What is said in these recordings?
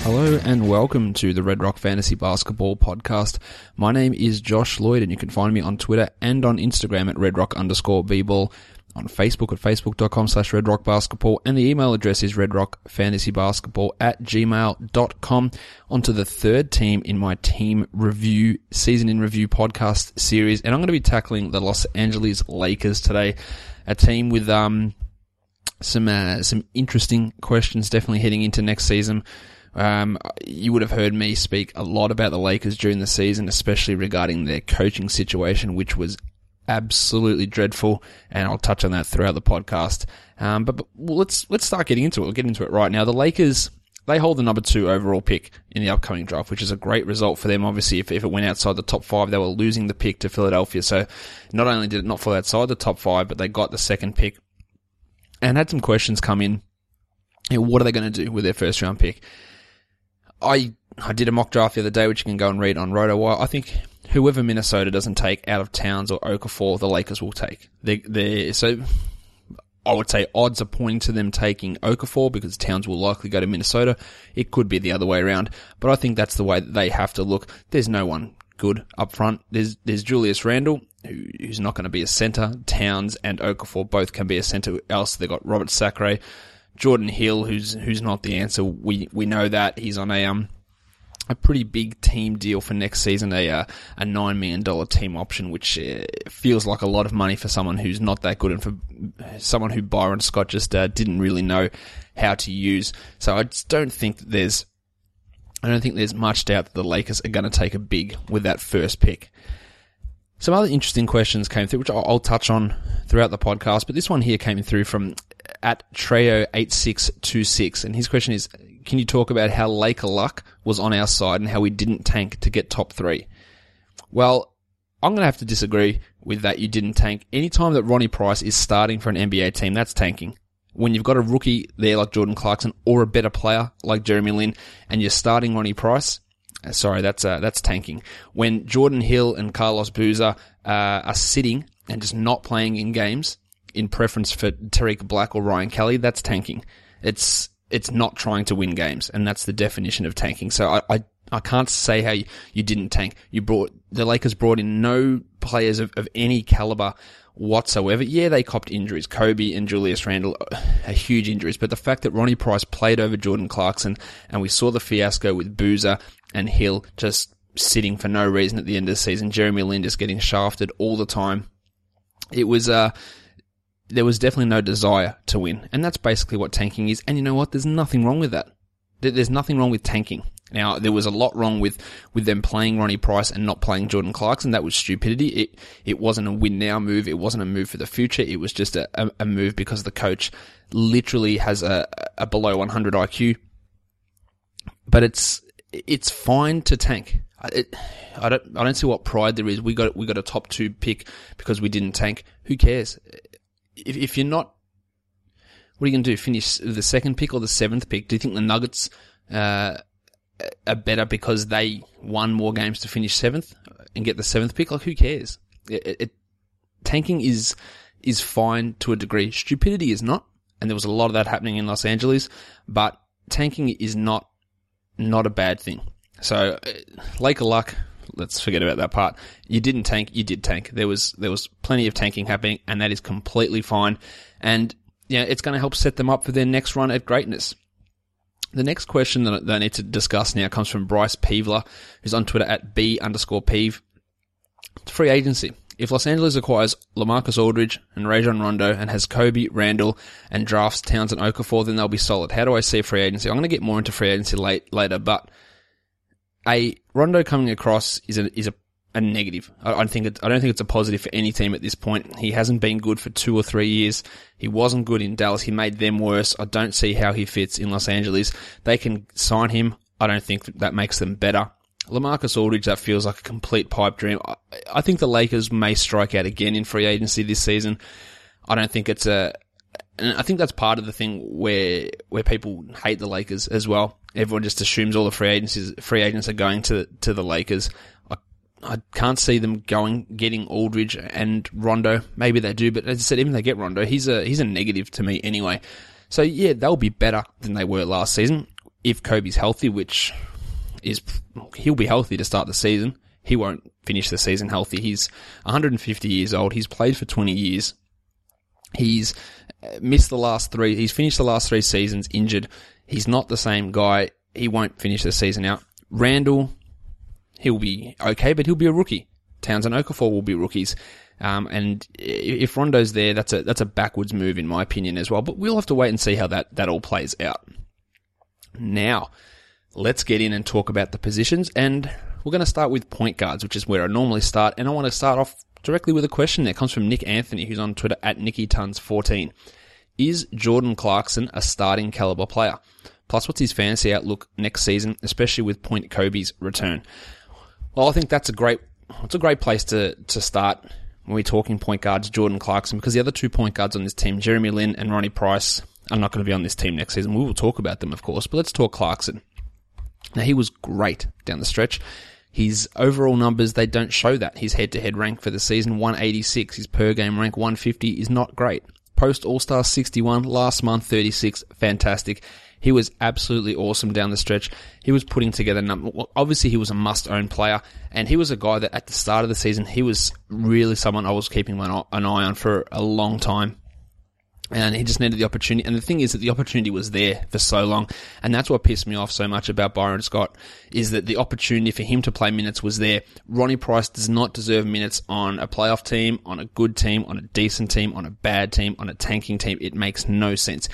Hello and welcome to the Red Rock Fantasy Basketball Podcast. My name is Josh Lloyd and you can find me on Twitter and on Instagram at redrock_bball, on Facebook at facebook.com/redrockbasketball, and the email address is redrockfantasybasketball@gmail.com. Onto the third team in my team review, season in review podcast series, and I'm going to be tackling the Los Angeles Lakers today, a team with some interesting questions definitely heading into next season. You would have heard me speak a lot about the Lakers during the season, especially regarding their coaching situation, which was absolutely dreadful, and I'll touch on that throughout the podcast. But let's start getting into it. We'll get into it right now. The Lakers, they hold the number 2 overall pick in the upcoming draft, which is a great result for them. Obviously, if it went outside the top 5, they were losing the pick to Philadelphia. So not only did it not fall outside the top 5, but they got the second pick and had some questions come in. What are they going to do with their first round pick? I did a mock draft the other day, which you can go and read on RotoWire. I think whoever Minnesota doesn't take out of Towns or Okafor, the Lakers will take. So I would say odds are pointing to them taking Okafor because Towns will likely go to Minnesota. It could be the other way around, but I think that's the way that they have to look. There's no one good up front. There's Julius Randle, who's not going to be a center. Towns and Okafor both can be a center. Else they've got Robert Sacre. Jordan Hill, who's not the answer. We know that he's on a pretty big team deal for next season, a $9 million team option, which feels like a lot of money for someone who's not that good and for someone who Byron Scott just didn't really know how to use. So I just don't think that there's much doubt that the Lakers are going to take a big with that first pick. Some other interesting questions came through, which I'll touch on throughout the podcast, but this one here came through from at Treo8626, and his question is, can you talk about how Laker luck was on our side and how we didn't tank to get top 3? Well, I'm going to have to disagree with that. You didn't tank. Anytime that Ronnie Price is starting for an NBA team, that's tanking. When you've got a rookie there like Jordan Clarkson or a better player like Jeremy Lin and you're starting Ronnie Price, that's tanking. When Jordan Hill and Carlos Boozer are sitting and just not playing in games in preference for Tariq Black or Ryan Kelly, that's tanking. It's not trying to win games, and that's the definition of tanking. So I can't say how you didn't tank. The Lakers brought in no players of any caliber whatsoever. Yeah, they copped injuries. Kobe and Julius Randle are huge injuries, but the fact that Ronnie Price played over Jordan Clarkson and we saw the fiasco with Boozer and Hill just sitting for no reason at the end of the season, Jeremy Lin just getting shafted all the time, it was there was definitely no desire to win, and that's basically what tanking is. And you know what? There's nothing wrong with that. There's nothing wrong with tanking. Now, there was a lot wrong with them playing Ronnie Price and not playing Jordan Clarkson. That was stupidity. It wasn't a win-now move. It wasn't a move for the future. It was just a move because the coach literally has a below 100 IQ. But it's fine to tank. I don't see what pride there is. We got a top 2 pick because we didn't tank. Who cares? If you're not, what are you going to do? Finish the second pick or the 7th pick? Do you think the Nuggets are better because they won more games to finish 7th and get the 7th pick? Like, who cares? Tanking is fine to a degree. Stupidity is not, and there was a lot of that happening in Los Angeles. But tanking is not a bad thing. So, Laker luck. Let's forget about that part. You didn't tank, you did tank. There was plenty of tanking happening, and that is completely fine. And it's going to help set them up for their next run at greatness. The next question that I need to discuss now comes from Bryce Peevler, who's on Twitter at B_Peeve. It's free agency. If Los Angeles acquires LaMarcus Aldridge and Rajon Rondo and has Kobe, Randall, and drafts Towns and Okafor, then they'll be solid. How do I see free agency? I'm going to get more into free agency later, but Rondo coming across is a negative. I don't think it's a positive for any team at this point. He hasn't been good for 2 or 3 years. He wasn't good in Dallas. He made them worse. I don't see how he fits in Los Angeles. They can sign him. I don't think that makes them better. LaMarcus Aldridge, that feels like a complete pipe dream. I think the Lakers may strike out again in free agency this season. I don't think it's and I think that's part of the thing where people hate the Lakers as well. Everyone just assumes all the free agents are going to the Lakers. I can't see them getting Aldridge and Rondo. Maybe they do, but as I said, even if they get Rondo, he's a negative to me anyway. So yeah, they'll be better than they were last season. if Kobe's healthy, which he'll be healthy to start the season. He won't finish the season healthy. He's 150 years old. He's played for 20 years. He's missed the last three. He's finished the last 3 seasons injured. He's not the same guy. He won't finish the season out. Randall, he'll be okay, but he'll be a rookie. Towns and Okafor will be rookies. And if Rondo's there, that's a backwards move in my opinion as well. But we'll have to wait and see how that all plays out. Now, let's get in and talk about the positions, and we're going to start with point guards, which is where I normally start, and I want to start off directly with a question that comes from Nick Anthony, who's on Twitter at NickyTuns14. Is Jordan Clarkson a starting caliber player? Plus, what's his fantasy outlook next season, especially with Point Kobe's return? Well, I think it's a great place to start when we're talking point guards, Jordan Clarkson, because the other 2 point guards on this team, Jeremy Lin and Ronnie Price, are not going to be on this team next season. We will talk about them, of course, but let's talk Clarkson. Now, he was great down the stretch. His overall numbers, they don't show that. His head-to-head rank for the season, 186. His per-game rank, 150, is not great. Post-All-Star, 61. Last month, 36. Fantastic. He was absolutely awesome down the stretch. He was putting together obviously, he was a must-own player, and he was a guy that at the start of the season, he was really someone I was keeping an eye on for a long time. And he just needed the opportunity. And the thing is that the opportunity was there for so long. And that's what pissed me off so much about Byron Scott, is that the opportunity for him to play minutes was there. Ronnie Price does not deserve minutes on a playoff team, on a good team, on a decent team, on a bad team, on a tanking team. It makes no sense.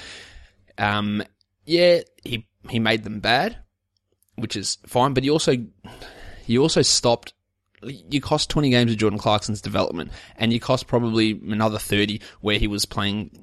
Yeah, he made them bad, which is fine, but he also stopped. You cost 20 games of Jordan Clarkson's development, and you cost probably another 30 where he was playing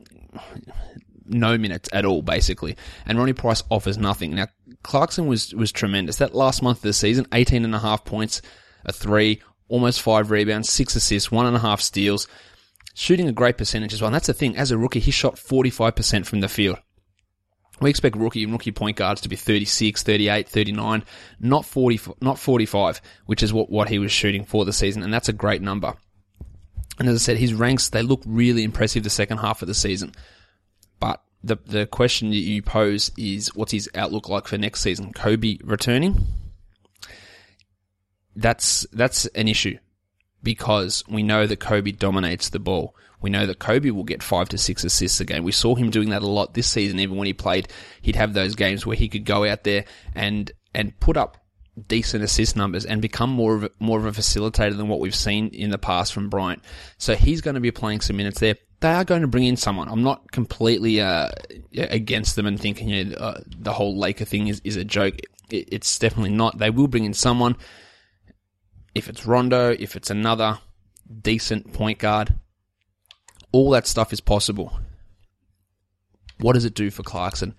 no minutes at all, basically. And Ronnie Price offers nothing. Now, Clarkson was tremendous. That last month of the season, 18.5 points, a 3, almost 5 rebounds, 6 assists, 1.5 steals, shooting a great percentage as well. And that's the thing. As a rookie, he shot 45% from the field. We expect rookie point guards to be 36, 38, 39, not 45, which is what he was shooting for the season, and that's a great number. And as I said, his ranks, they look really impressive the second half of the season. But the question that you pose is, what's his outlook like for next season? Kobe returning? That's an issue, because we know that Kobe dominates the ball. We know that Kobe will get 5 to 6 assists a game. We saw him doing that a lot this season. Even when he played, he'd have those games where he could go out there and put up decent assist numbers and become more of a facilitator than what we've seen in the past from Bryant. So he's going to be playing some minutes there. They are going to bring in someone. I'm not completely against them and thinking the whole Laker thing is a joke. It's definitely not. They will bring in someone. If it's Rondo, if it's another decent point guard, all that stuff is possible. What does it do for Clarkson?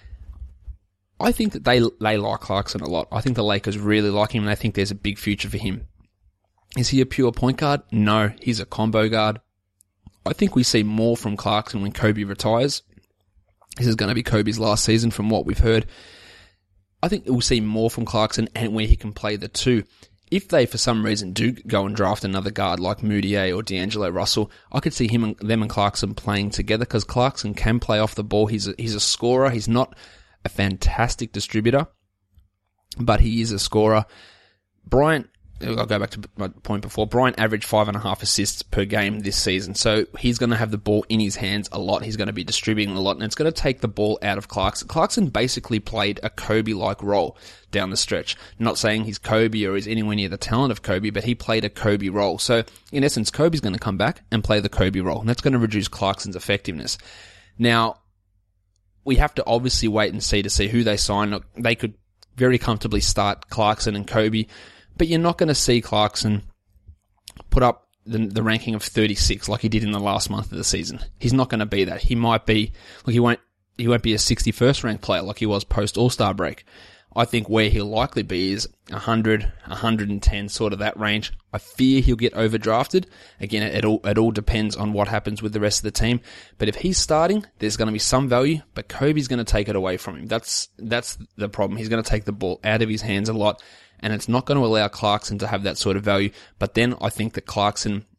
I think that they like Clarkson a lot. I think the Lakers really like him, and they think there's a big future for him. Is he a pure point guard? No, he's a combo guard. I think we see more from Clarkson when Kobe retires. This is going to be Kobe's last season from what we've heard. I think we'll see more from Clarkson and where he can play the two. If they, for some reason, do go and draft another guard like Moutier or D'Angelo Russell, I could see them and Clarkson playing together, because Clarkson can play off the ball. He's a scorer. He's not a fantastic distributor, but he is a scorer. Bryant, I'll go back to my point before, Bryant averaged 5.5 assists per game this season, so he's going to have the ball in his hands a lot. He's going to be distributing a lot, and it's going to take the ball out of Clarkson. Clarkson basically played a Kobe-like role down the stretch. Not saying he's Kobe or is anywhere near the talent of Kobe, but he played a Kobe role. So, in essence, Kobe's going to come back and play the Kobe role, and that's going to reduce Clarkson's effectiveness. Now, we have to obviously wait and see to see who they sign. Look, they could very comfortably start Clarkson and Kobe, but you're not going to see Clarkson put up the ranking of 36 like he did in the last month of the season. He's not going to be that. He might be, look, he won't be a 61st ranked player like he was post All-Star break. I think where he'll likely be is 100, 110, sort of that range. I fear he'll get overdrafted. Again, it all depends on what happens with the rest of the team. But if he's starting, there's going to be some value, but Kobe's going to take it away from him. That's the problem. He's going to take the ball out of his hands a lot, and it's not going to allow Clarkson to have that sort of value. But then I think that Clarkson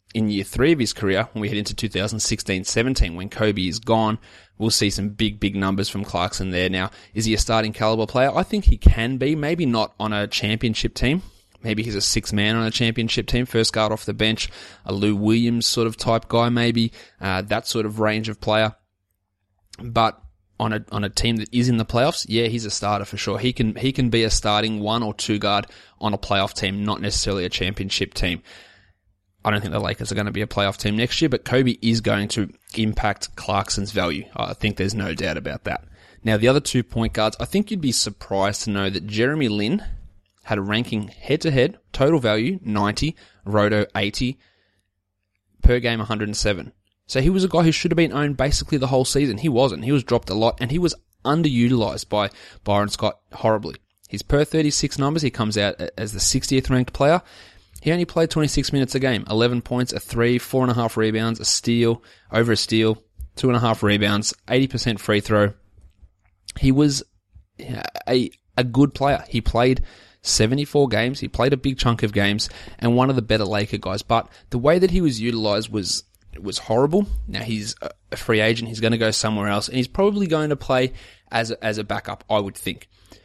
in year 3 of his career, when we head into 2016-17, when Kobe is gone, we'll see some big numbers from Clarkson there. Now, is he a starting caliber player? I think he can be. Maybe not on a championship team. Maybe he's a sixth man on a championship team, first guard off the bench, a Lou Williams sort of type guy maybe, that sort of range of player. But on a team that is in the playoffs, yeah, he's a starter for sure. He can be a starting 1 or 2 guard on a playoff team, not necessarily a championship team. I don't think the Lakers are going to be a playoff team next year, but Kobe is going to impact Clarkson's value. I think there's no doubt about that. Now, the other 2 point guards, I think you'd be surprised to know that Jeremy Lin had a ranking head-to-head, total value 90, roto 80, per game 107. So he was a guy who should have been owned basically the whole season. He wasn't. He was dropped a lot, and he was underutilized by Byron Scott horribly. His per 36 numbers, he comes out as the 60th ranked player. He only played 26 minutes a game, 11 points, a 3, 4.5 rebounds, a steal, over a steal, 2.5 rebounds, 80% free throw. He was a good player. He played 74 games. He played a big chunk of games and one of the better Laker guys. But the way that he was utilized was horrible. Now he's a free agent. He's going to go somewhere else, and he's probably going to play as a backup, I would think.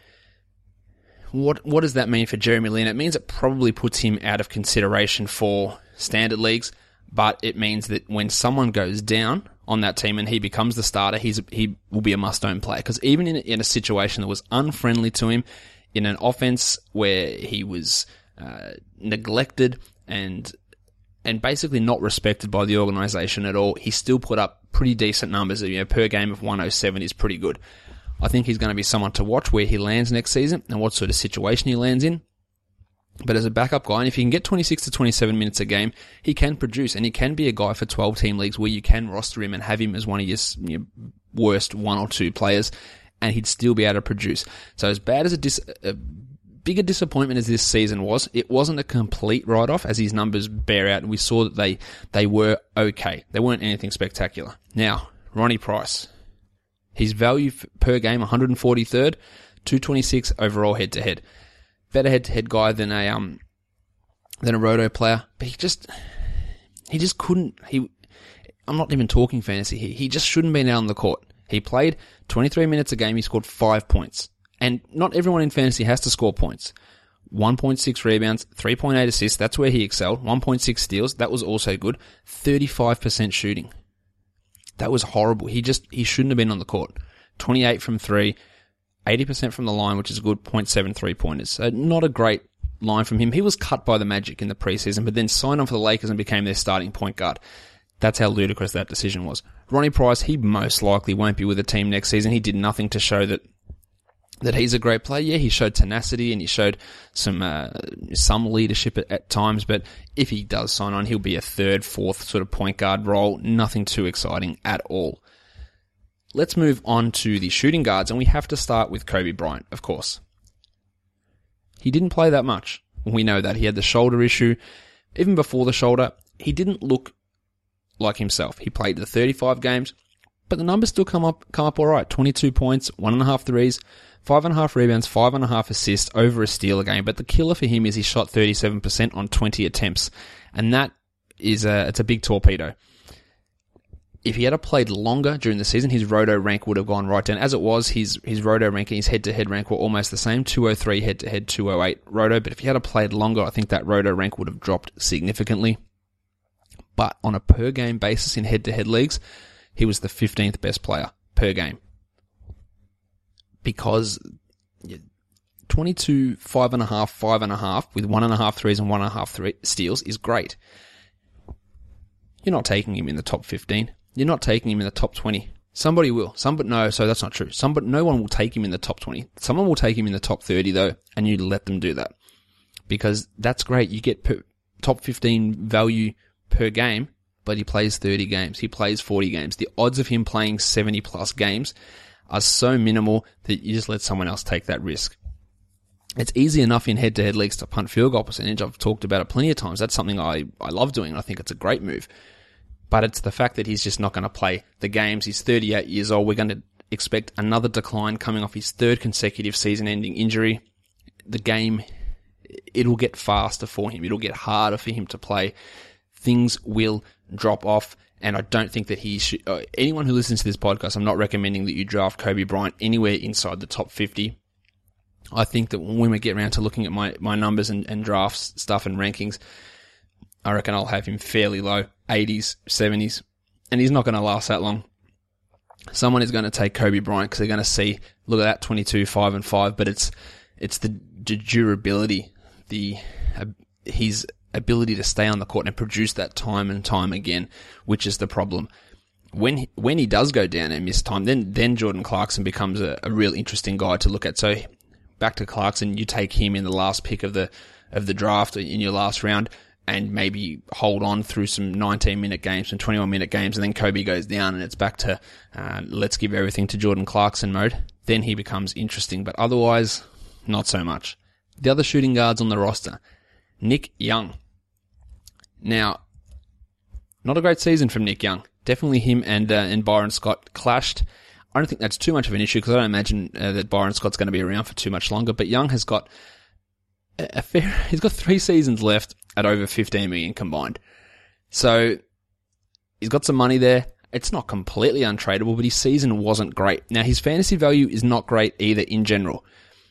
What does that mean for Jeremy Lin? It means it probably puts him out of consideration for standard leagues, but it means that when someone goes down on that team and he becomes the starter, he will be a must-own player. Because even in a situation that was unfriendly to him, in an offense where he was neglected and basically not respected by the organization at all, he still put up pretty decent numbers. Per game of 107 is pretty good. I think he's going to be someone to watch where he lands next season and what sort of situation he lands in. But as a backup guy, and if he can get 26 to 27 minutes a game, he can produce, and he can be a guy for 12-team leagues where you can roster him and have him as one of your worst 1 or 2 players, and he'd still be able to produce. So as bad as a bigger disappointment as this season was, it wasn't a complete write-off, as his numbers bear out, and we saw that they were okay. They weren't anything spectacular. Now, Ronnie Price. His value per game, 143rd, 226 overall head-to-head. Better head-to-head guy than a roto player, but he just couldn't. I'm not even talking fantasy here. He just shouldn't be out on the court. He played 23 minutes a game. He scored 5 points, and not everyone in fantasy has to score points. 1.6 rebounds, 3.8 assists. That's where he excelled. 1.6 steals. That was also good. 35% shooting. That was horrible. He shouldn't have been on the court. 28 from 3, 80% from the line, which is a good 0.7 3-pointers. So not a great line from him. He was cut by the Magic in the preseason, but then signed on for the Lakers and became their starting point guard. That's how ludicrous that decision was. Ronnie Price, he most likely won't be with the team next season. He did nothing to show that he's a great player. Yeah, he showed tenacity and he showed some leadership at times, but if he does sign on, he'll be a 3rd, 4th sort of point guard role. Nothing too exciting at all. Let's move on to the shooting guards, and we have to start with Kobe Bryant, of course. He didn't play that much. We know that. He had the shoulder issue. Even before the shoulder, he didn't look like himself. He played the 35 games, but the numbers still come up all right. 22 points, 1.5 threes, 5.5 rebounds, 5.5 assists, over a steal a game. But the killer for him is he shot 37% on 20 attempts, and that is it's a big torpedo. If he had played longer during the season, his roto rank would have gone right down. As it was, his roto rank and his head-to-head rank were almost the same, 203 head-to-head, 208 roto. But if he had played longer, I think that roto rank would have dropped significantly. But on a per-game basis in head-to-head leagues, he was the 15th best player per game. Because 22, 5.5, 5.5 with 1.5 threes and 1.5 steals is great. You're not taking him in the top 15. You're not taking him in the top 20. Somebody will. No, so that's not true. No one will take him in the top 20. Someone will take him in the top 30 though, and you let them do that. Because that's great. You get top 15 value per game, but he plays 30 games. He plays 40 games. The odds of him playing 70 plus games are so minimal that you just let someone else take that risk. It's easy enough in head-to-head leagues to punt field goal percentage. I've talked about it plenty of times. That's something I love doing, and I think it's a great move. But it's the fact that he's just not going to play the games. He's 38 years old. We're going to expect another decline coming off his 3rd consecutive season-ending injury. The game, it'll get faster for him. It'll get harder for him to play things will drop off. And I don't think that he should, anyone who listens to this podcast, I'm not recommending that you draft Kobe Bryant anywhere inside the top 50. I think that when we get around to looking at my numbers and drafts stuff and rankings, I reckon I'll have him fairly low, 80s, 70s, and he's not going to last that long. Someone is going to take Kobe Bryant because they're going to see, look at that, 22, 5 and 5, but it's the durability, his ability to stay on the court and produce that time and time again, which is the problem. When he does go down and miss time, then Jordan Clarkson becomes a real interesting guy to look at. So back to Clarkson, you take him in the last pick of the draft in your last round, and maybe hold on through some 19-minute games, some 21-minute games, and then Kobe goes down and it's back to let's give everything to Jordan Clarkson mode. Then he becomes interesting, but otherwise, not so much. The other shooting guards on the roster, Nick Young. Now, not a great season from Nick Young. Definitely him and Byron Scott clashed. I don't think that's too much of an issue because I don't imagine that Byron Scott's going to be around for too much longer, but Young has got he's got 3 seasons left at over 15 million combined. So he's got some money there. It's not completely untradeable, but his season wasn't great. Now his fantasy value is not great either in general.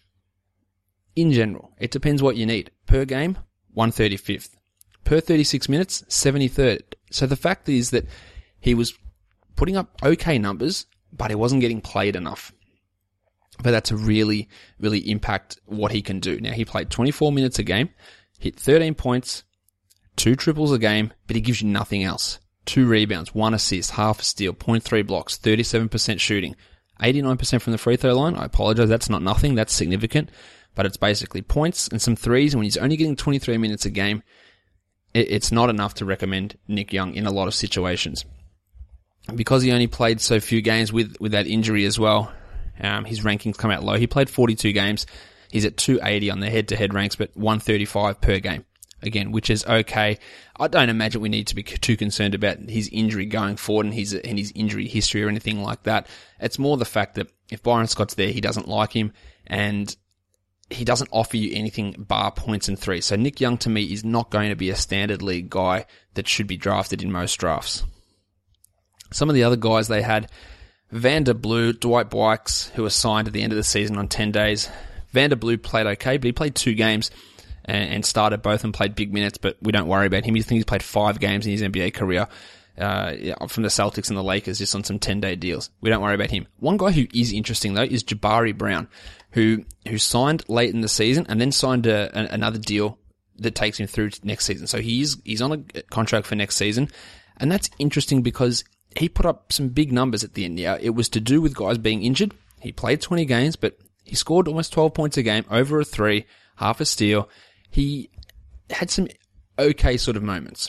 In general, it depends what you need. Per game, 135th. Per 36 minutes, 73rd. So the fact is that he was putting up okay numbers, but he wasn't getting played enough. But that's to really, really impact what he can do. Now, he played 24 minutes a game, hit 13 points, 2 triples a game, but he gives you nothing else. 2 rebounds, 1 assist, half a steal, 0.3 blocks, 37% shooting, 89% from the free throw line. I apologize, that's not nothing, that's significant. But it's basically points and some threes, and when he's only getting 23 minutes a game, it's not enough to recommend Nick Young in a lot of situations. Because he only played so few games with that injury as well, his rankings come out low. He played 42 games. He's at 280 on the head-to-head ranks, but 135 per game. Again, which is okay. I don't imagine we need to be too concerned about his injury going forward and his injury history or anything like that. It's more the fact that if Byron Scott's there, he doesn't like him, and he doesn't offer you anything bar points and threes. So Nick Young, to me, is not going to be a standard league guy that should be drafted in most drafts. Some of the other guys they had, Vander Blue, Dwight Bykes, who was signed at the end of the season on 10 days. Vander Blue played okay, but he played 2 games and started both and played big minutes, but we don't worry about him. I think he's played 5 games in his NBA career from the Celtics and the Lakers just on some 10-day deals. We don't worry about him. One guy who is interesting, though, is Jabari Brown, who signed late in the season and then signed another deal that takes him through to next season. So he's on a contract for next season, and that's interesting because he put up some big numbers at the end. Yeah, it was to do with guys being injured. He played 20 games, but he scored almost 12 points a game, over a 3, half a steal. He had some okay sort of moments.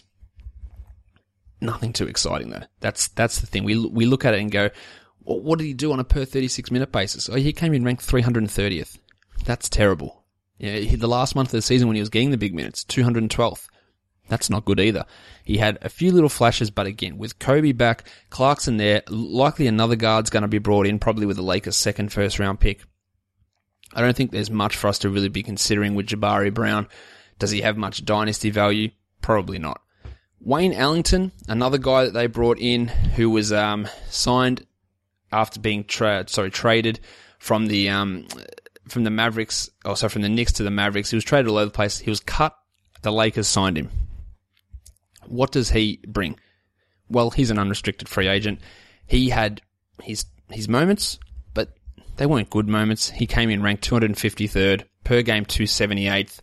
Nothing too exciting though. That's the thing. We look at it and go, well, what did he do on a per 36 minute basis? Oh, he came in ranked 330th. That's terrible. Yeah, the last month of the season when he was getting the big minutes, 212th. That's not good either. He had a few little flashes, but again, with Kobe back, Clarkson there, likely another guard's going to be brought in, probably with the Lakers' second first-round pick. I don't think there's much for us to really be considering with Jabari Brown. Does he have much dynasty value? Probably not. Wayne Ellington, another guy that they brought in who was signed after being traded from the Mavericks, from the Knicks to the Mavericks. He was traded all over the place. He was cut. The Lakers signed him. What does he bring? Well, he's an unrestricted free agent. He had his moments, but they weren't good moments. He came in ranked 253rd, per game 278th.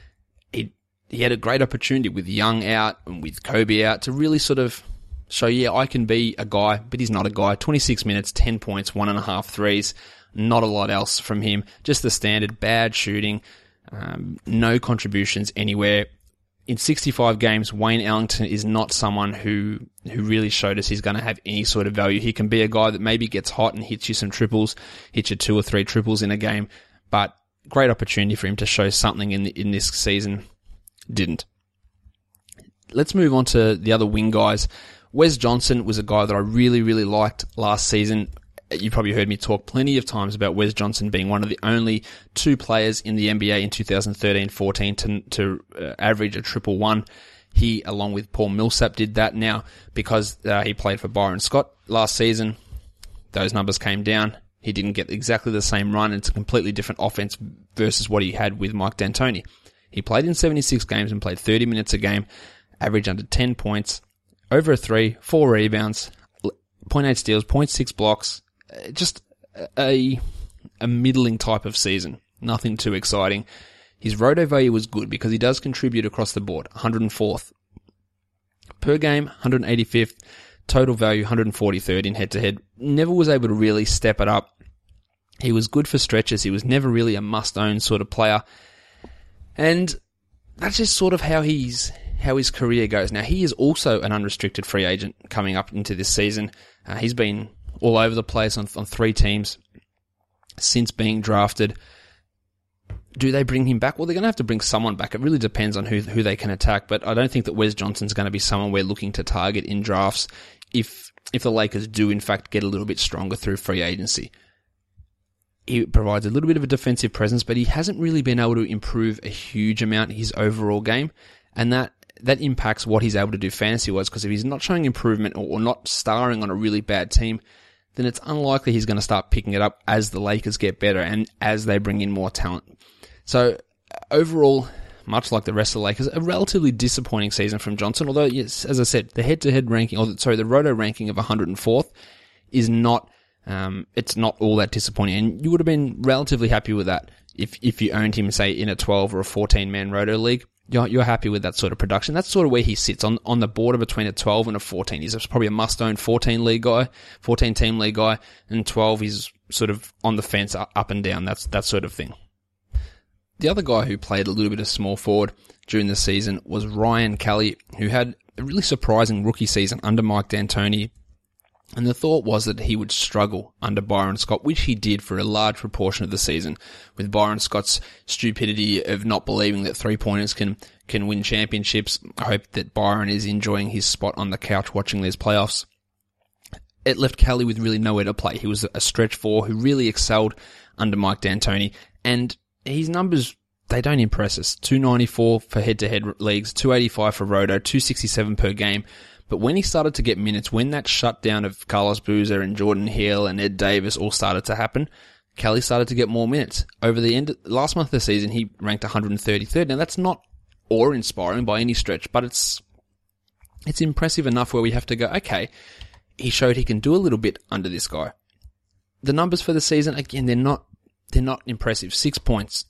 He had a great opportunity with Young out and with Kobe out to really sort of show, yeah, I can be a guy, but he's not a guy. 26 minutes, 10 points, 1.5 threes. Not a lot else from him. Just the standard bad shooting, no contributions anywhere. In 65 games, Wayne Ellington is not someone who really showed us he's going to have any sort of value. He can be a guy that maybe gets hot and hits you some triples, hits you 2 or 3 triples in a game, but great opportunity for him to show something in this season. Didn't. Let's move on to the other wing guys. Wes Johnson was a guy that I really, really liked last season. You probably heard me talk plenty of times about Wes Johnson being one of the only 2 players in the NBA in 2013-14 to average a 111. He, along with Paul Millsap, did that. Now, because he played for Byron Scott last season, those numbers came down. He didn't get exactly the same run. It's a completely different offense versus what he had with Mike D'Antoni. He played in 76 games and played 30 minutes a game, averaged under 10 points, over a 3, 4 rebounds, 0.8 steals, 0.6 blocks. Just a middling type of season. Nothing too exciting. His roto value was good because he does contribute across the board. 104th per game, 185th. Total value, 143rd in head-to-head. Never was able to really step it up. He was good for stretches. He was never really a must-own sort of player. And that's just sort of how his career goes. Now, he is also an unrestricted free agent coming up into this season. He's been all over the place on 3 teams since being drafted. Do they bring him back? Well, they're going to have to bring someone back. It really depends on who they can attack, but I don't think that Wes Johnson's going to be someone we're looking to target in drafts if the Lakers do, in fact, get a little bit stronger through free agency. He provides a little bit of a defensive presence, but he hasn't really been able to improve a huge amount his overall game, and that impacts what he's able to do fantasy-wise, because if he's not showing improvement or not starring on a really bad team, then it's unlikely he's going to start picking it up as the Lakers get better and as they bring in more talent. So overall, much like the rest of the Lakers, a relatively disappointing season from Johnson, although, yes, as I said, the head-to-head ranking, the roto ranking of 104th is not, it's not all that disappointing, and you would have been relatively happy with that if you owned him, say, in a 12 or a 14-man roto league. You're happy with that sort of production. That's sort of where he sits on the border between a 12 and a 14. He's probably a must-own 14 team league guy, and 12 he's sort of on the fence up and down, that sort of thing. The other guy who played a little bit of small forward during the season was Ryan Kelly, who had a really surprising rookie season under Mike D'Antoni. And the thought was that he would struggle under Byron Scott, which he did for a large proportion of the season, with Byron Scott's stupidity of not believing that three-pointers can win championships. I hope that Byron is enjoying his spot on the couch watching these playoffs. It left Kelly with really nowhere to play. He was a stretch four who really excelled under Mike D'Antoni, and his numbers, they don't impress us. 294 for head-to-head leagues, 285 for roto, 267 per game. But when he started to get minutes, when that shutdown of Carlos Boozer and Jordan Hill and Ed Davis all started to happen, Kelly started to get more minutes. Over the last month of the season, he ranked 133rd. Now, that's not awe-inspiring by any stretch, but it's impressive enough where we have to go, okay, he showed he can do a little bit under this guy. The numbers for the season, again, they're not impressive. 6 points,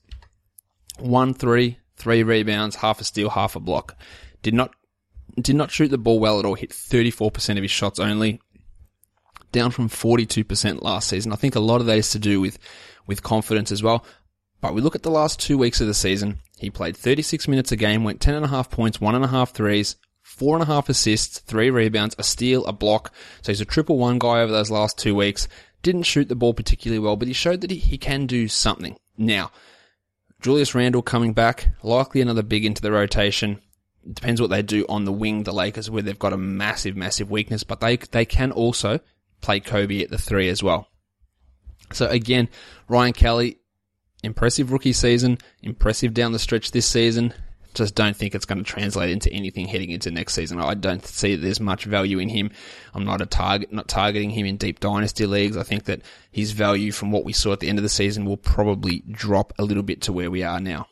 1 3, 3 rebounds, half a steal, half a block. Did not shoot the ball well at all. Hit 34% of his shots only, down from 42% last season. I think a lot of that is to do with confidence as well. But we look at the last 2 weeks of the season. He played 36 minutes a game, went 10.5 points, 1.5 threes, 4.5 assists, 3 rebounds, a steal, a block. So he's a 1-1 guy over those last 2 weeks. Didn't shoot the ball particularly well, but he showed that he can do something. Now, Julius Randle coming back, likely another big into the rotation. It depends what they do on the wing, the Lakers, where they've got a massive, massive weakness, but they can also play Kobe at the 3 as well. So again, Ryan Kelly, impressive rookie season, impressive down the stretch this season. Just don't think it's going to translate into anything heading into next season. I don't see that there's much value in him. I'm not targeting him in deep dynasty leagues. I think that his value from what we saw at the end of the season will probably drop a little bit to where we are now.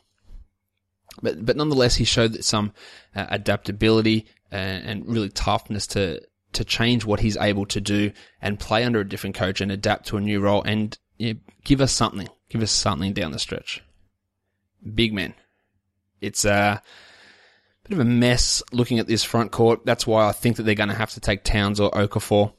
But nonetheless, he showed some adaptability and really toughness to change what he's able to do and play under a different coach and adapt to a new role and give us something. Give us something down the stretch. Big man. It's a bit of a mess looking at this front court. That's why I think that they're going to have to take Towns or Okafor.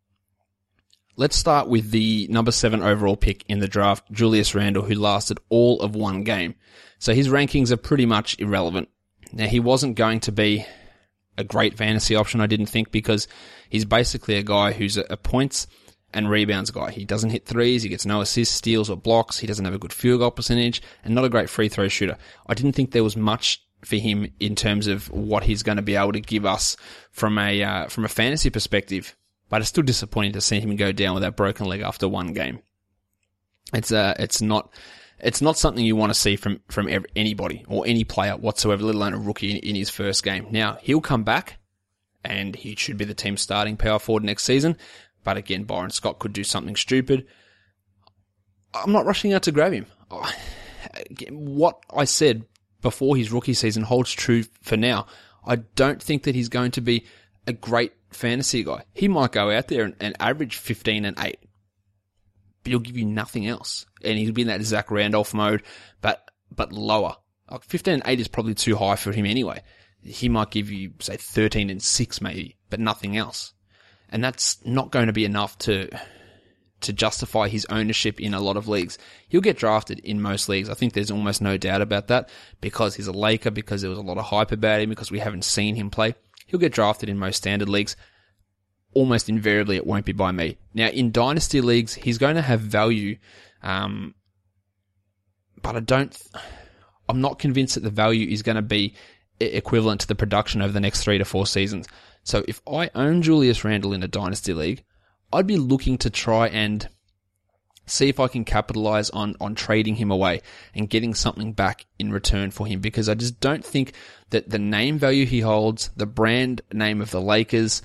Let's start with the number 7 overall pick in the draft, Julius Randle, who lasted all of 1 game. So his rankings are pretty much irrelevant. Now, he wasn't going to be a great fantasy option, I didn't think, because he's basically a guy who's a points and rebounds guy. He doesn't hit threes, he gets no assists, steals, or blocks, he doesn't have a good field goal percentage, and not a great free throw shooter. I didn't think there was much for him in terms of what he's going to be able to give us from a fantasy perspective. But it's still disappointing to see him go down with that broken leg after 1 game. It's not It's not something you want to see from anybody or any player whatsoever, let alone a rookie in his first game. Now, he'll come back, and he should be the team's starting power forward next season. But again, Byron Scott could do something stupid. I'm not rushing out to grab him. What I said before his rookie season holds true for now. I don't think that he's going to be a great fantasy guy. He might go out there and average 15 and 8. But he'll give you nothing else. And he'll be in that Zach Randolph mode, but lower. Like 15 and 8 is probably too high for him anyway. He might give you, say, 13 and 6 maybe, but nothing else. And that's not going to be enough to justify his ownership in a lot of leagues. He'll get drafted in most leagues. I think there's almost no doubt about that, because he's a Laker, because there was a lot of hype about him, because we haven't seen him play. He'll get drafted in most standard leagues. Almost invariably, it won't be by me. Now, in dynasty leagues, he's going to have value, but I'm not convinced that the value is going to be equivalent to the production over the next 3 to 4 seasons. So if I own Julius Randle in a dynasty league, I'd be looking to try and see if I can capitalize on trading him away and getting something back in return for him, because I just don't think that the name value he holds, the brand name of the Lakers,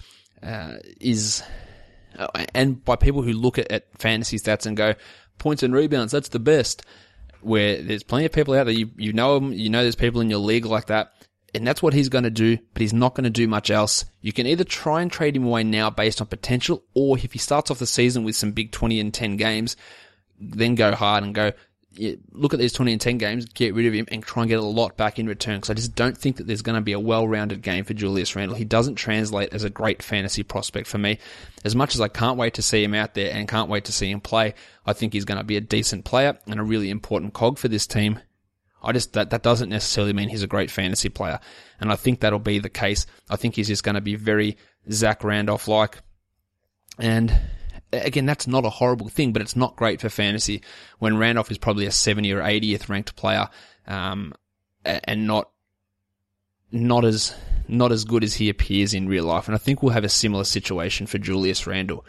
and by people who look at fantasy stats and go, points and rebounds, that's the best, where there's plenty of people out there, you know them, you know there's people in your league like that, and that's what he's going to do, but he's not going to do much else. You can either try and trade him away now based on potential, or if he starts off the season with some big 20 and 10 games, then go hard and go, yeah, look at these 20 and 10 games, get rid of him, and try and get a lot back in return. Because I just don't think that there's going to be a well-rounded game for Julius Randle. He doesn't translate as a great fantasy prospect for me. As much as I can't wait to see him out there and can't wait to see him play, I think he's going to be a decent player and a really important cog for this team. That doesn't necessarily mean he's a great fantasy player. And I think that'll be the case. I think he's just going to be very Zach Randolph-like. And again, that's not a horrible thing, but it's not great for fantasy when Randolph is probably a 70 or 80th ranked player, and not as good as he appears in real life. And I think we'll have a similar situation for Julius Randle.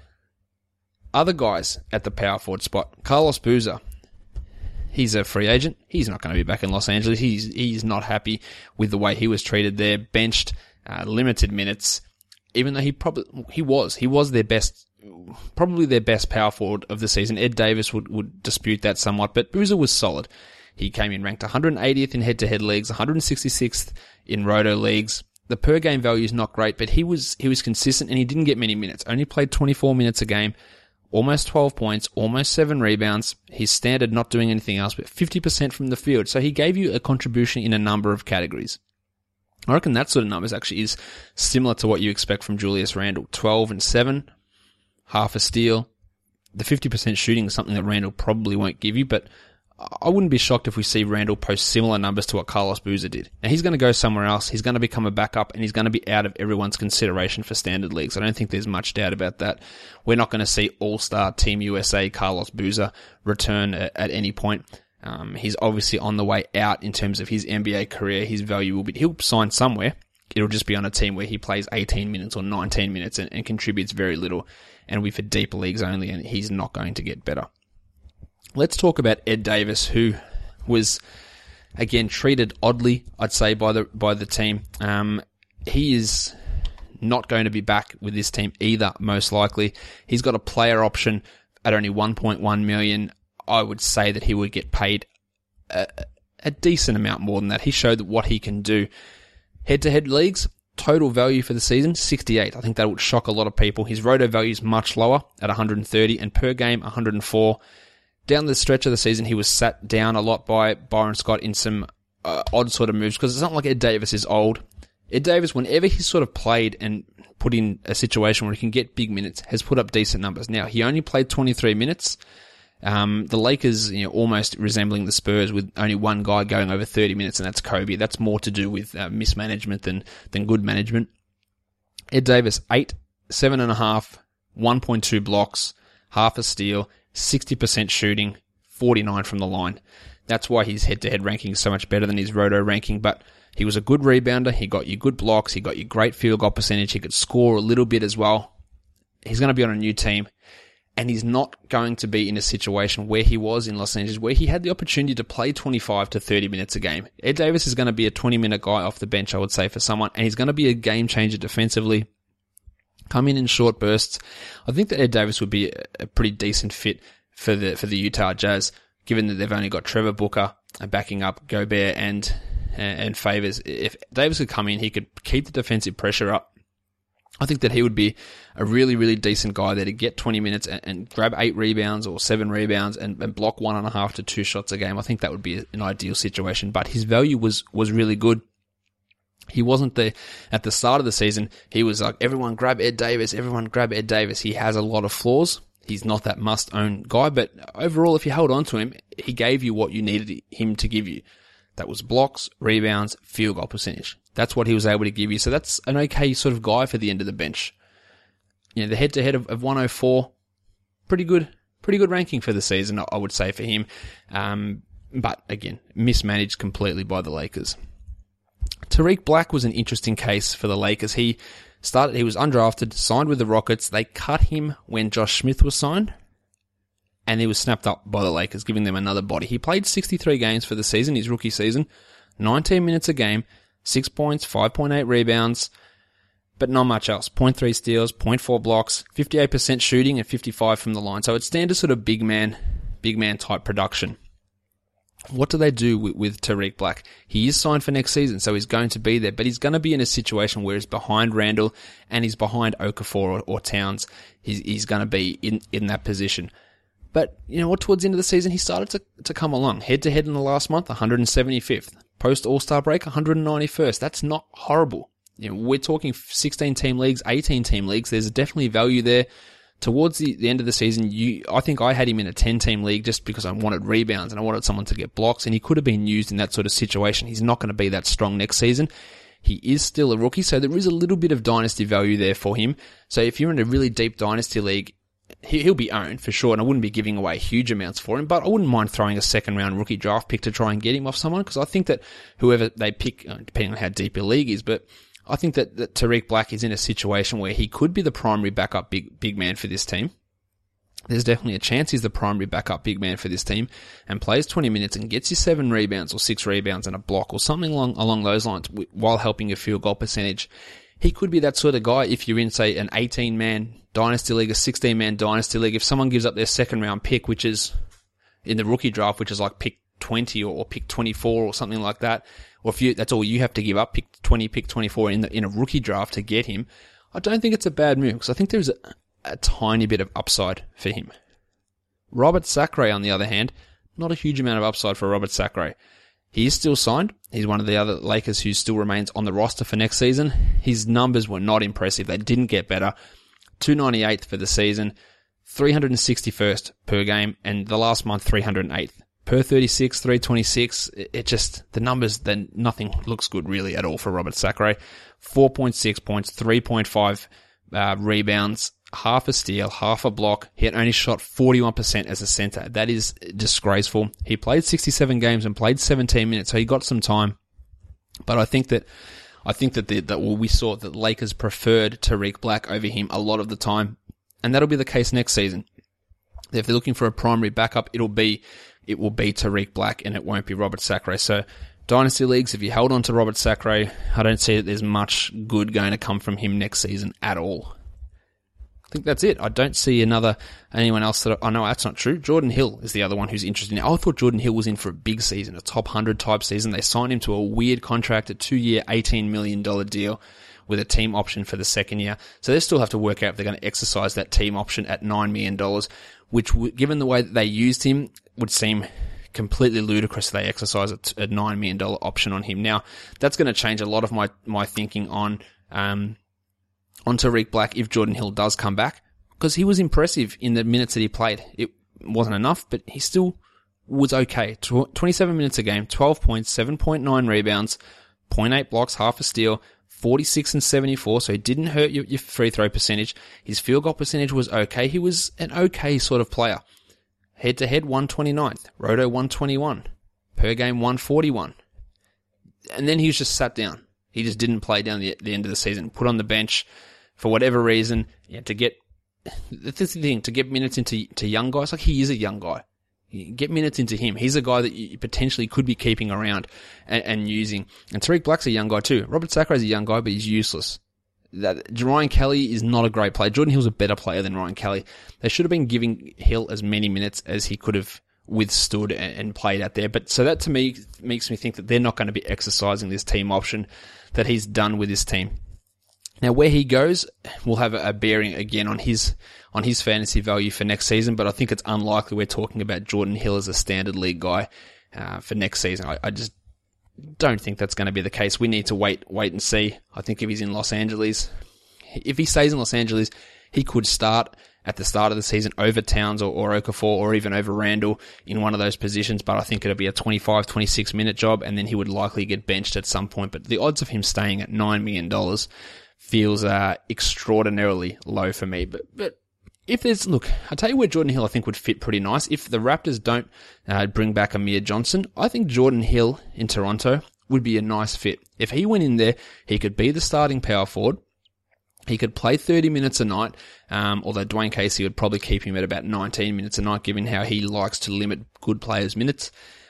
Other guys at the power forward spot, Carlos Boozer. He's a free agent. He's not going to be back in Los Angeles. He's not happy with the way he was treated there. Benched, limited minutes. Even though he was their best, probably their best power forward of the season. Ed Davis would dispute that somewhat, but Boozer was solid. He came in ranked 180th in head-to-head leagues, 166th in roto leagues. The per game value is not great, but he was consistent, and he didn't get many minutes. Only played 24 minutes a game. Almost 12 points, almost 7 rebounds. His standard not doing anything else, but 50% from the field. So he gave you a contribution in a number of categories. I reckon that sort of numbers actually is similar to what you expect from Julius Randle. 12 and 7, half a steal. The 50% shooting is something that Randle probably won't give you, but I wouldn't be shocked if we see Randle post similar numbers to what Carlos Boozer did. Now, he's going to go somewhere else. He's going to become a backup, and he's going to be out of everyone's consideration for standard leagues. I don't think there's much doubt about that. We're not going to see all-star Team USA Carlos Boozer return at any point. He's obviously on the way out in terms of his NBA career. His value will be, he'll sign somewhere. It'll just be on a team where he plays 18 minutes or 19 minutes and contributes very little, and will be for deeper leagues only, and he's not going to get better. Let's talk about Ed Davis, who was, again, treated oddly, I'd say, by the team. He is not going to be back with this team either, most likely. He's got a player option at only $1.1 million. I would say that he would get paid a decent amount more than that. He showed what he can do. Head-to-head leagues, total value for the season, 68. I think that would shock a lot of people. His roto value is much lower at 130, and per game, 104. Down the stretch of the season, he was sat down a lot by Byron Scott in some odd sort of moves, because it's not like Ed Davis is old. Ed Davis, whenever he's sort of played and put in a situation where he can get big minutes, has put up decent numbers. Now, he only played 23 minutes. The Lakers, almost resembling the Spurs, with only one guy going over 30 minutes, and that's Kobe. That's more to do with mismanagement than good management. Ed Davis, 8, 7.5, 1.2 blocks, half a steal, 60% shooting, 49 from the line. That's why his head-to-head ranking is so much better than his roto ranking, but he was a good rebounder. He got you good blocks. He got you great field goal percentage. He could score a little bit as well. He's going to be on a new team. and he's not going to be in a situation where he was in Los Angeles, where he had the opportunity to play 25 to 30 minutes a game. Ed Davis is going to be a 20-minute guy off the bench, I would say, for someone, and he's going to be a game changer defensively. Come in short bursts. I think that Ed Davis would be a pretty decent fit for the Utah Jazz, given that they've only got Trevor Booker backing up Gobert and Favors. If Davis could come in, he could keep the defensive pressure up. I think that he would be a really, really decent guy there to get 20 minutes and grab 8 rebounds or 7 rebounds and block 1.5 to 2 shots a game. I think that would be an ideal situation, but his value was really good. He wasn't there at the start of the season. He was like, everyone grab Ed Davis, everyone grab Ed Davis. He has a lot of flaws. He's not that must-own guy, but overall, if you held on to him, he gave you what you needed him to give you. That was blocks, rebounds, field goal percentage. That's what he was able to give you. So that's an okay sort of guy for the end of the bench. You know, the head-to-head of 104, pretty good ranking for the season, I would say, for him. But again, mismanaged completely by the Lakers. Tariq Black was an interesting case for the Lakers. He was undrafted, signed with the Rockets. They cut him when Josh Smith was signed, and he was snapped up by the Lakers, giving them another body. He played 63 games for the season, his rookie season, 19 minutes a game, 6 points, 5.8 rebounds, but not much else. 0.3 steals, 0.4 blocks, 58% shooting, and 55 from the line. So it's standard sort of big man type production. What do they do with Tariq Black? He is signed for next season, so he's going to be there, but he's going to be in a situation where he's behind Randall and he's behind Okafor or Towns. He's going to be in that position. But, you know what, towards the end of the season, he started to come along. Head-to-head in the last month, 175th. Post-All-Star break, 191st. That's not horrible. You know, we're talking 16-team leagues, 18-team leagues. There's definitely value there. Towards the end of the season, I think I had him in a 10-team league just because I wanted rebounds and I wanted someone to get blocks, and he could have been used in that sort of situation. He's not going to be that strong next season. He is still a rookie, so there is a little bit of dynasty value there for him. So if you're in a really deep dynasty league, he'll be owned for sure, and I wouldn't be giving away huge amounts for him, but I wouldn't mind throwing a second-round rookie draft pick to try and get him off someone, because I think that whoever they pick, depending on how deep your league is, but I think that Tariq Black is in a situation where he could be the primary backup big man for this team. There's definitely a chance he's the primary backup big man for this team and plays 20 minutes and gets you 7 rebounds or 6 rebounds and a block or something along those lines while helping your field goal percentage. He could be that sort of guy if you're in, say, an 18-man dynasty league, a 16-man dynasty league. If someone gives up their second-round pick, which is in the rookie draft, which is like pick 20 or pick 24 or something like that, or if that's all you have to give up, pick 20, pick 24 in a rookie draft to get him, I don't think it's a bad move, because I think there's a tiny bit of upside for him. Robert Sacre, on the other hand, not a huge amount of upside for Robert Sacre. He is still signed. He's one of the other Lakers who still remains on the roster for next season. His numbers were not impressive. They didn't get better. 298th for the season, 361st per game, and the last month 308th. Per 36, 326, the numbers, then nothing looks good really at all for Robert Sacre. 4.6 points, 3.5 rebounds, half a steal, half a block. He had only shot 41% as a center. That is disgraceful. He played 67 games and played 17 minutes, so he got some time. But I think that we saw that the Lakers preferred Tariq Black over him a lot of the time, and that'll be the case next season. If they're looking for a primary backup, it will be Tariq Black, and it won't be Robert Sacre. So, dynasty leagues, if you held on to Robert Sacre, I don't see that there's much good going to come from him next season at all. I think that's it. I don't see anyone else that I know. That's not true. Jordan Hill is the other one who's interesting. I thought Jordan Hill was in for a big season, a top 100 type season. They signed him to a weird contract, a 2-year, $18 million deal with a team option for the second year. So they still have to work out if they're going to exercise that team option at $9 million, which, given the way that they used him, would seem completely ludicrous if they exercise a $9 million option on him. Now, that's going to change a lot of my thinking on Tariq Black if Jordan Hill does come back, because he was impressive in the minutes that he played. It wasn't enough, but he still was okay. 27 minutes a game, 12 points, 7.9 rebounds, 0.8 blocks, half a steal, 46 and 74, so he didn't hurt your free throw percentage. His field goal percentage was okay. He was an okay sort of player. Head-to-head, 129th. Roto, 121. Per game, 141. And then he was just sat down. He just didn't play down the end of the season. Put on the bench for whatever reason, to get this is the thing, to get minutes into young guys, like he is a young guy. Get minutes into him. He's a guy that you potentially could be keeping around and using. And Tariq Black's a young guy too. Robert Sacre is a young guy, but he's useless. Ryan Kelly is not a great player. Jordan Hill's a better player than Ryan Kelly. They should have been giving Hill as many minutes as he could have withstood and played out there. But so that to me makes me think that they're not going to be exercising this team option that he's done with his team. Now, where he goes will have a bearing again on his fantasy value for next season, but I think it's unlikely we're talking about Jordan Hill as a standard league guy for next season. I just don't think that's going to be the case. We need to wait and see. I think if he's in Los Angeles, if he stays in Los Angeles, he could start at the start of the season over Towns or Okafor or even over Randall in one of those positions, but I think it'll be a 25, 26 minute job, and then he would likely get benched at some point. But the odds of him staying at $9 million feels extraordinarily low for me. But if there's, look, I'll tell you where Jordan Hill I think would fit pretty nice. If the Raptors don't bring back Amir Johnson, I think Jordan Hill in Toronto would be a nice fit. If he went in there, he could be the starting power forward. He could play 30 minutes a night, although Dwayne Casey would probably keep him at about 19 minutes a night, given how he likes to limit good players' minutes.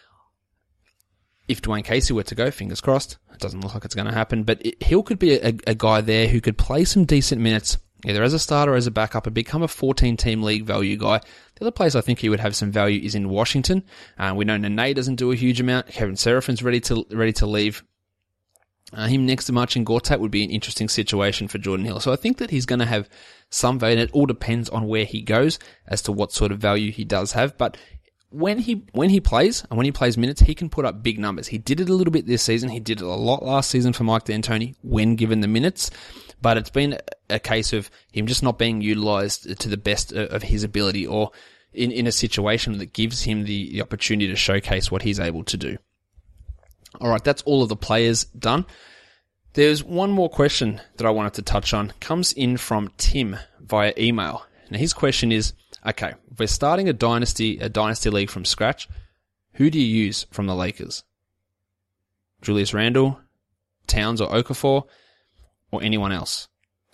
If Dwayne Casey were to go, fingers crossed, it doesn't look like it's going to happen, but Hill could be a guy there who could play some decent minutes, either as a starter or as a backup, and become a 14-team league value guy. The other place I think he would have some value is in Washington. We know Nene doesn't do a huge amount. Kevin Serafin's ready to leave. Him next to Marcin Gortat would be an interesting situation for Jordan Hill. So I think that he's going to have some value, and it all depends on where he goes as to what sort of value he does have. But when he plays, and when he plays minutes, he can put up big numbers. He did it a little bit this season. He did it a lot last season for Mike D'Antoni when given the minutes. But it's been a case of him just not being utilized to the best of his ability, or in a situation that gives him the opportunity to showcase what he's able to do. All right, that's all of the players done. There's one more question that I wanted to touch on. It comes in from Tim via email. Now his question is, okay, if we're starting a dynasty league from scratch, who do you use from the Lakers? Julius Randle, Towns or Okafor, or anyone else?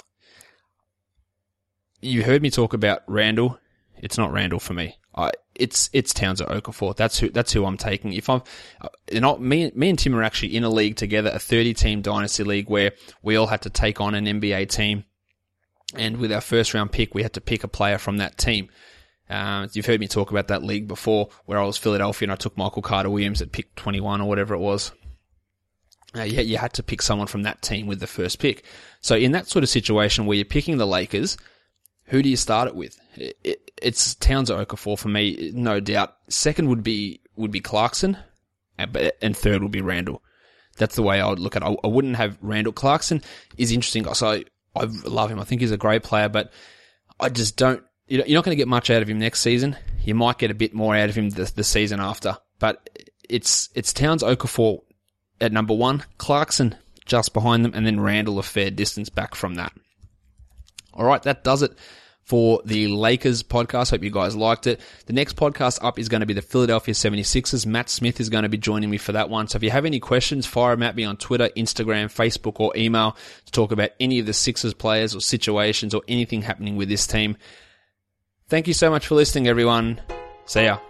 You heard me talk about Randle. It's not Randle for me. It's Towns or Okafor. That's who I'm taking. If I'm, me and Tim are actually in a league together, a 30-team dynasty league where we all had to take on an NBA team, and with our first round pick, we had to pick a player from that team. You've heard me talk about that league before, where I was Philadelphia and I took Michael Carter-Williams at pick 21 or whatever it was. You had to pick someone from that team with the first pick. So in that sort of situation where you're picking the Lakers, who do you start it with? It's Towns or Okafor for me, no doubt. Second would be Clarkson, and third would be Randle. That's the way I would look at it. I wouldn't have Randle. Clarkson is interesting. So I love him. I think he's a great player, but I just don't. You're not going to get much out of him next season. You might get a bit more out of him the season after. But it's Towns, Okafor at number one, Clarkson just behind them, and then Randle a fair distance back from that. All right, that does it for the Lakers podcast. Hope you guys liked it. The next podcast up is going to be the Philadelphia 76ers. Matt Smith is going to be joining me for that one. So if you have any questions, fire them at me on Twitter, Instagram, Facebook, or email to talk about any of the Sixers players or situations or anything happening with this team. Thank you so much for listening, everyone. See ya.